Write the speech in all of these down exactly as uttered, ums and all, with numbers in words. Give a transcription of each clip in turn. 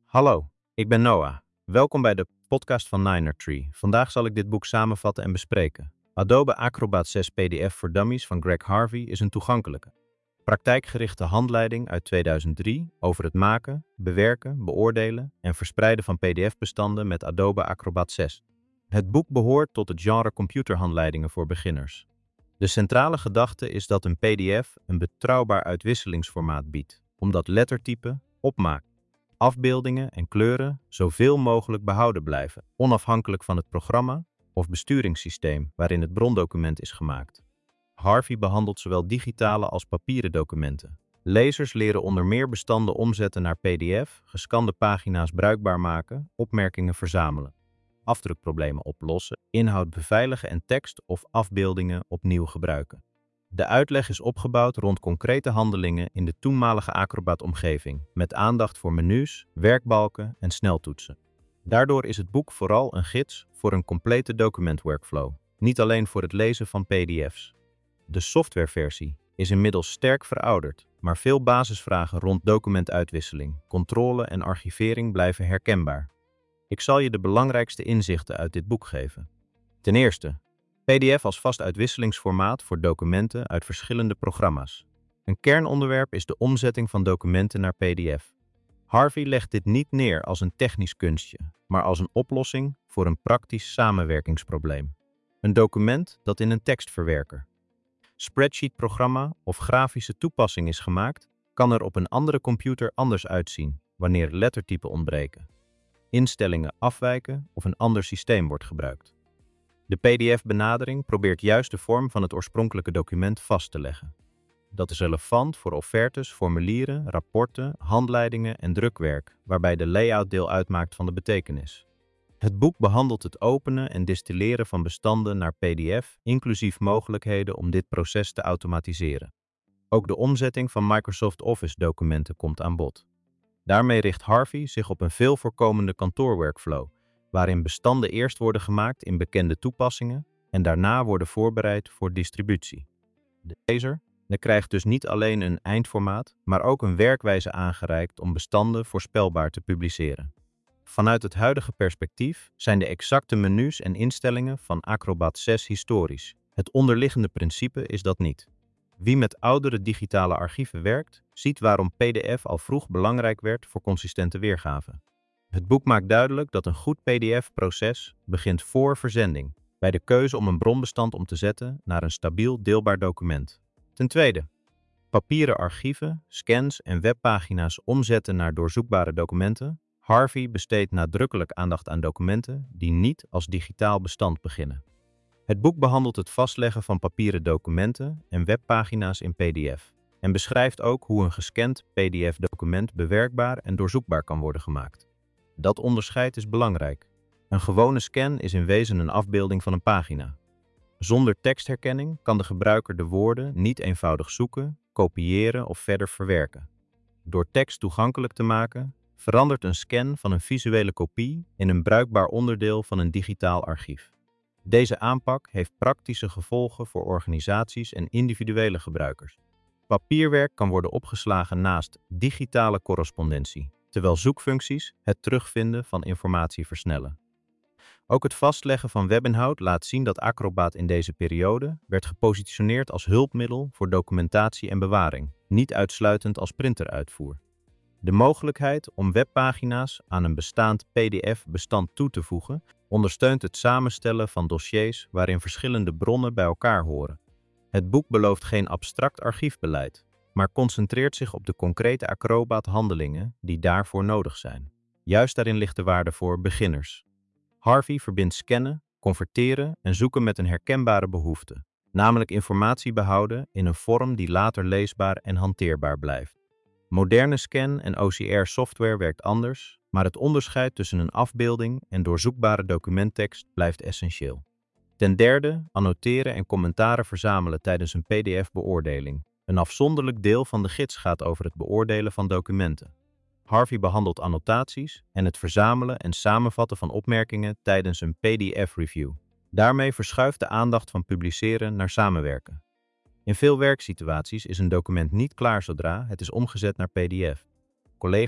Hallo, ik ben Noah. Welkom bij de podcast van Ninertree. Vandaag zal ik dit boek samenvatten en bespreken. Adobe Acrobat zes P D F voor Dummies van Greg Harvey is een toegankelijke, praktijkgerichte handleiding uit tweeduizend drie over het maken, bewerken, beoordelen en verspreiden van P D F-bestanden met Adobe Acrobat zes. Het boek behoort tot het genre computerhandleidingen voor beginners. De centrale gedachte is dat een P D F een betrouwbaar uitwisselingsformaat biedt, omdat lettertype, opmaak, afbeeldingen en kleuren zoveel mogelijk behouden blijven, onafhankelijk van het programma of besturingssysteem waarin het brondocument is gemaakt. Harvey behandelt zowel digitale als papieren documenten. Lezers leren onder meer bestanden omzetten naar P D F, gescande pagina's bruikbaar maken, opmerkingen verzamelen, afdrukproblemen oplossen, inhoud beveiligen en tekst of afbeeldingen opnieuw gebruiken. De uitleg is opgebouwd rond concrete handelingen in de toenmalige Acrobat-omgeving, met aandacht voor menus, werkbalken en sneltoetsen. Daardoor is het boek vooral een gids voor een complete documentworkflow, niet alleen voor het lezen van P D F's. De softwareversie is inmiddels sterk verouderd, maar veel basisvragen rond documentuitwisseling, controle en archivering blijven herkenbaar. Ik zal je de belangrijkste inzichten uit dit boek geven. Ten eerste, P D F als vast uitwisselingsformaat voor documenten uit verschillende programma's. Een kernonderwerp is de omzetting van documenten naar P D F. Harvey legt dit niet neer als een technisch kunstje, maar als een oplossing voor een praktisch samenwerkingsprobleem. Een document dat in een tekstverwerker, spreadsheet-programma of grafische toepassing is gemaakt, kan er op een andere computer anders uitzien wanneer lettertypen ontbreken, instellingen afwijken of een ander systeem wordt gebruikt. De P D F-benadering probeert juist de vorm van het oorspronkelijke document vast te leggen. Dat is relevant voor offertes, formulieren, rapporten, handleidingen en drukwerk, waarbij de layout deel uitmaakt van de betekenis. Het boek behandelt het openen en distilleren van bestanden naar P D F, inclusief mogelijkheden om dit proces te automatiseren. Ook de omzetting van Microsoft Office-documenten komt aan bod. Daarmee richt Harvey zich op een veel voorkomende kantoorworkflow, waarin bestanden eerst worden gemaakt in bekende toepassingen en daarna worden voorbereid voor distributie. De lezer krijgt dus niet alleen een eindformaat, maar ook een werkwijze aangereikt om bestanden voorspelbaar te publiceren. Vanuit het huidige perspectief zijn de exacte menus en instellingen van Acrobat zes historisch. Het onderliggende principe is dat niet. Wie met oudere digitale archieven werkt, ziet waarom P D F al vroeg belangrijk werd voor consistente weergave. Het boek maakt duidelijk dat een goed P D F-proces begint voor verzending, bij de keuze om een bronbestand om te zetten naar een stabiel deelbaar document. Ten tweede, papieren archieven, scans en webpagina's omzetten naar doorzoekbare documenten. Harvey besteedt nadrukkelijk aandacht aan documenten die niet als digitaal bestand beginnen. Het boek behandelt het vastleggen van papieren documenten en webpagina's in P D F en beschrijft ook hoe een gescand P D F-document bewerkbaar en doorzoekbaar kan worden gemaakt. Dat onderscheid is belangrijk. Een gewone scan is in wezen een afbeelding van een pagina. Zonder tekstherkenning kan de gebruiker de woorden niet eenvoudig zoeken, kopiëren of verder verwerken. Door tekst toegankelijk te maken, verandert een scan van een visuele kopie in een bruikbaar onderdeel van een digitaal archief. Deze aanpak heeft praktische gevolgen voor organisaties en individuele gebruikers. Papierwerk kan worden opgeslagen naast digitale correspondentie, terwijl zoekfuncties het terugvinden van informatie versnellen. Ook het vastleggen van webinhoud laat zien dat Acrobat in deze periode werd gepositioneerd als hulpmiddel voor documentatie en bewaring, niet uitsluitend als printeruitvoer. De mogelijkheid om webpagina's aan een bestaand P D F-bestand toe te voegen ondersteunt het samenstellen van dossiers waarin verschillende bronnen bij elkaar horen. Het boek belooft geen abstract archiefbeleid, maar concentreert zich op de concrete Acrobat-handelingen die daarvoor nodig zijn. Juist daarin ligt de waarde voor beginners. Harvey verbindt scannen, converteren en zoeken met een herkenbare behoefte, namelijk informatie behouden in een vorm die later leesbaar en hanteerbaar blijft. Moderne scan- en O C R-software werkt anders, maar het onderscheid tussen een afbeelding en doorzoekbare documenttekst blijft essentieel. Ten derde, annoteren en commentaren verzamelen tijdens een P D F-beoordeling. Een afzonderlijk deel van de gids gaat over het beoordelen van documenten. Harvey behandelt annotaties en het verzamelen en samenvatten van opmerkingen tijdens een P D F-review. Daarmee verschuift de aandacht van publiceren naar samenwerken. In veel werksituaties is een document niet klaar zodra het is omgezet naar P D F. Collega's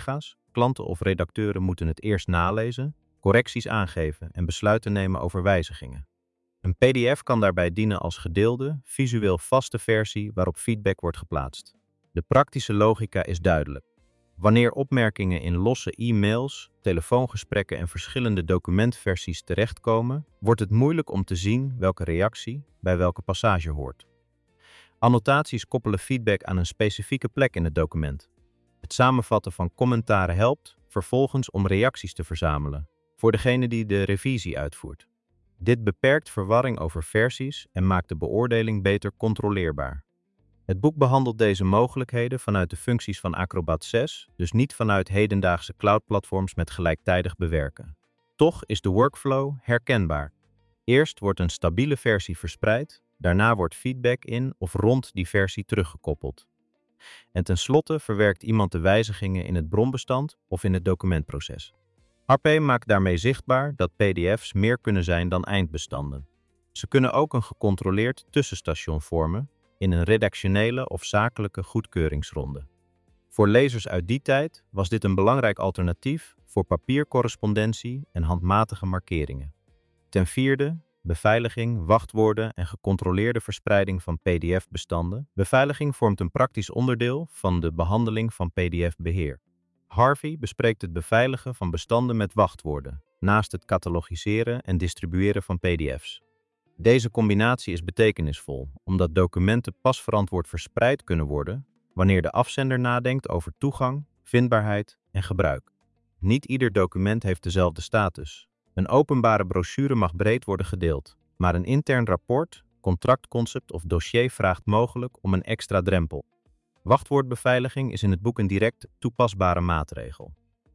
Klanten of redacteuren moeten het eerst nalezen, correcties aangeven en besluiten nemen over wijzigingen. Een P D F kan daarbij dienen als gedeelde, visueel vaste versie waarop feedback wordt geplaatst. De praktische logica is duidelijk. Wanneer opmerkingen in losse e-mails, telefoongesprekken en verschillende documentversies terechtkomen, wordt het moeilijk om te zien welke reactie bij welke passage hoort. Annotaties koppelen feedback aan een specifieke plek in het document. Het samenvatten van commentaren helpt vervolgens om reacties te verzamelen voor degene die de revisie uitvoert. Dit beperkt verwarring over versies en maakt de beoordeling beter controleerbaar. Het boek behandelt deze mogelijkheden vanuit de functies van Acrobat zes, dus niet vanuit hedendaagse cloudplatforms met gelijktijdig bewerken. Toch is de workflow herkenbaar. Eerst wordt een stabiele versie verspreid, daarna wordt feedback in of rond die versie teruggekoppeld. En tenslotte verwerkt iemand de wijzigingen in het bronbestand of in het documentproces. H P maakt daarmee zichtbaar dat P D F's meer kunnen zijn dan eindbestanden. Ze kunnen ook een gecontroleerd tussenstation vormen in een redactionele of zakelijke goedkeuringsronde. Voor lezers uit die tijd was dit een belangrijk alternatief voor papiercorrespondentie en handmatige markeringen. Ten vierde, beveiliging, wachtwoorden en gecontroleerde verspreiding van P D F-bestanden. Beveiliging vormt een praktisch onderdeel van de behandeling van P D F-beheer. Harvey bespreekt het beveiligen van bestanden met wachtwoorden, naast het catalogiseren en distribueren van P D F's. Deze combinatie is betekenisvol, omdat documenten pas verantwoord verspreid kunnen worden wanneer de afzender nadenkt over toegang, vindbaarheid en gebruik. Niet ieder document heeft dezelfde status. Een openbare brochure mag breed worden gedeeld, maar een intern rapport, contractconcept of dossier vraagt mogelijk om een extra drempel. Wachtwoordbeveiliging is in het boek een direct toepasbare maatregel.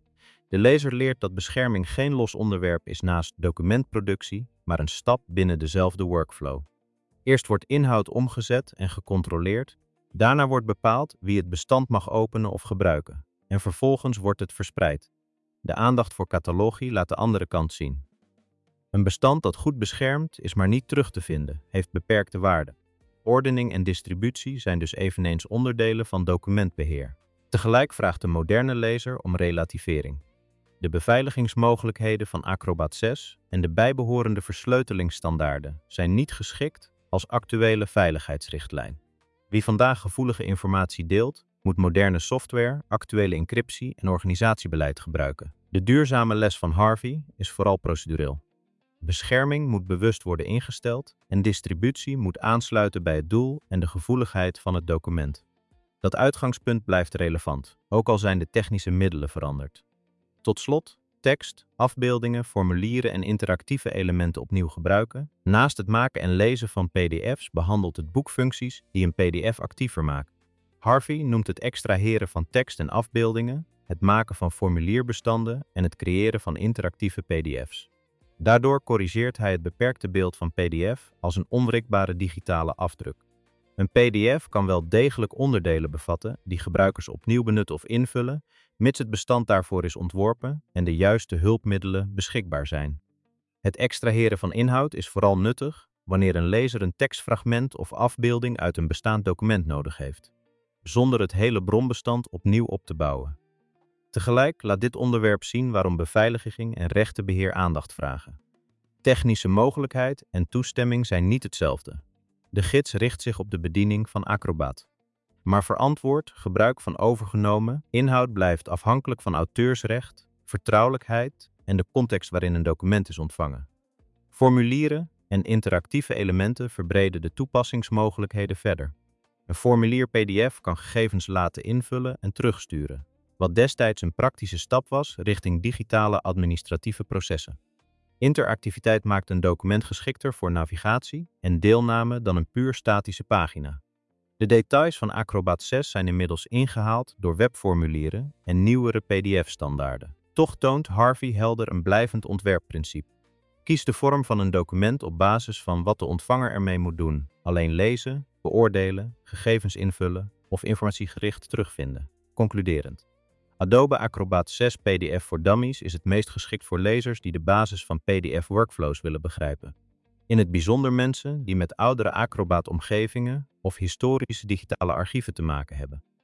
De lezer leert dat bescherming geen los onderwerp is naast documentproductie, maar een stap binnen dezelfde workflow. Eerst wordt inhoud omgezet en gecontroleerd, daarna wordt bepaald wie het bestand mag openen of gebruiken, en vervolgens wordt het verspreid. De aandacht voor catalogie laat de andere kant zien. Een bestand dat goed beschermd is maar niet terug te vinden, heeft beperkte waarde. Ordening en distributie zijn dus eveneens onderdelen van documentbeheer. Tegelijk vraagt de moderne lezer om relativering. De beveiligingsmogelijkheden van Acrobat zes en de bijbehorende versleutelingsstandaarden zijn niet geschikt als actuele veiligheidsrichtlijn. Wie vandaag gevoelige informatie deelt, moet moderne software, actuele encryptie en organisatiebeleid gebruiken. De duurzame les van Harvey is vooral procedureel. Bescherming moet bewust worden ingesteld en distributie moet aansluiten bij het doel en de gevoeligheid van het document. Dat uitgangspunt blijft relevant, ook al zijn de technische middelen veranderd. Tot slot, tekst, afbeeldingen, formulieren en interactieve elementen opnieuw gebruiken. Naast het maken en lezen van P D F's behandelt het boek functies die een P D F actiever maken. Harvey noemt het extraheren van tekst en afbeeldingen, het maken van formulierbestanden en het creëren van interactieve P D F's. Daardoor corrigeert hij het beperkte beeld van P D F als een onwrikbare digitale afdruk. Een P D F kan wel degelijk onderdelen bevatten die gebruikers opnieuw benutten of invullen, mits het bestand daarvoor is ontworpen en de juiste hulpmiddelen beschikbaar zijn. Het extraheren van inhoud is vooral nuttig wanneer een lezer een tekstfragment of afbeelding uit een bestaand document nodig heeft, zonder het hele bronbestand opnieuw op te bouwen. Tegelijk laat dit onderwerp zien waarom beveiliging en rechtenbeheer aandacht vragen. Technische mogelijkheid en toestemming zijn niet hetzelfde. De gids richt zich op de bediening van Acrobat. Maar verantwoord gebruik van overgenomen inhoud blijft afhankelijk van auteursrecht, vertrouwelijkheid en de context waarin een document is ontvangen. Formulieren en interactieve elementen verbreden de toepassingsmogelijkheden verder. Een formulier P D F kan gegevens laten invullen en terugsturen, wat destijds een praktische stap was richting digitale administratieve processen. Interactiviteit maakt een document geschikter voor navigatie en deelname dan een puur statische pagina. De details van Acrobat zes zijn inmiddels ingehaald door webformulieren en nieuwere P D F-standaarden. Toch toont Harvey helder een blijvend ontwerpprincipe. Kies de vorm van een document op basis van wat de ontvanger ermee moet doen. Alleen lezen, beoordelen, gegevens invullen of informatiegericht terugvinden. Concluderend. Adobe Acrobat zes P D F voor Dummies is het meest geschikt voor lezers die de basis van P D F-workflows willen begrijpen. In het bijzonder mensen die met oudere Acrobat-omgevingen of historische digitale archieven te maken hebben.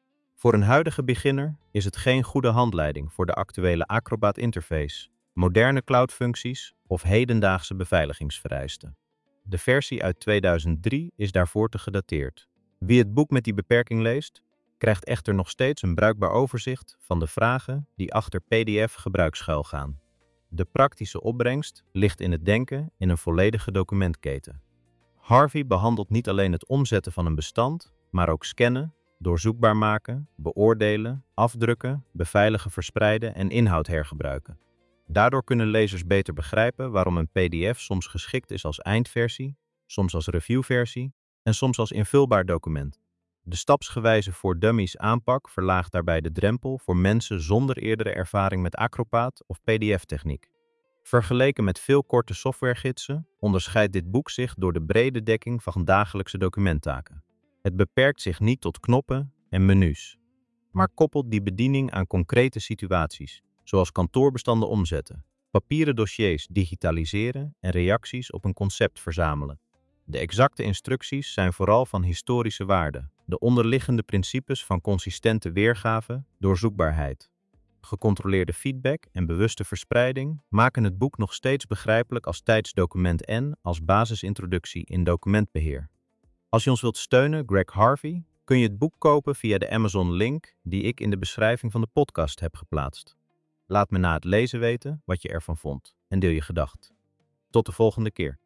Voor een huidige beginner is het geen goede handleiding voor de actuele Acrobat interface, moderne cloudfuncties of hedendaagse beveiligingsvereisten. De versie uit tweeduizend drie is daarvoor te gedateerd. Wie het boek met die beperking leest, krijgt echter nog steeds een bruikbaar overzicht van de vragen die achter P D F gebruik schuilgaan. De praktische opbrengst ligt in het denken in een volledige documentketen. Harvey behandelt niet alleen het omzetten van een bestand, maar ook scannen, doorzoekbaar maken, beoordelen, afdrukken, beveiligen, verspreiden en inhoud hergebruiken. Daardoor kunnen lezers beter begrijpen waarom een P D F soms geschikt is als eindversie, soms als reviewversie en soms als invulbaar document. De stapsgewijze voor dummies aanpak verlaagt daarbij de drempel voor mensen zonder eerdere ervaring met Acrobat of P D F-techniek. Vergeleken met veel korte softwaregidsen onderscheidt dit boek zich door de brede dekking van dagelijkse documenttaken. Het beperkt zich niet tot knoppen en menus, maar koppelt die bediening aan concrete situaties, zoals kantoorbestanden omzetten, papieren dossiers digitaliseren en reacties op een concept verzamelen. De exacte instructies zijn vooral van historische waarde, de onderliggende principes van consistente weergave, doorzoekbaarheid. Gecontroleerde feedback en bewuste verspreiding maken het boek nog steeds begrijpelijk als tijdsdocument en als basisintroductie in documentbeheer. Als je ons wilt steunen, Greg Harvey, kun je het boek kopen via de Amazon-link die ik in de beschrijving van de podcast heb geplaatst. Laat me na het lezen weten wat je ervan vond en deel je gedachten. Tot de volgende keer.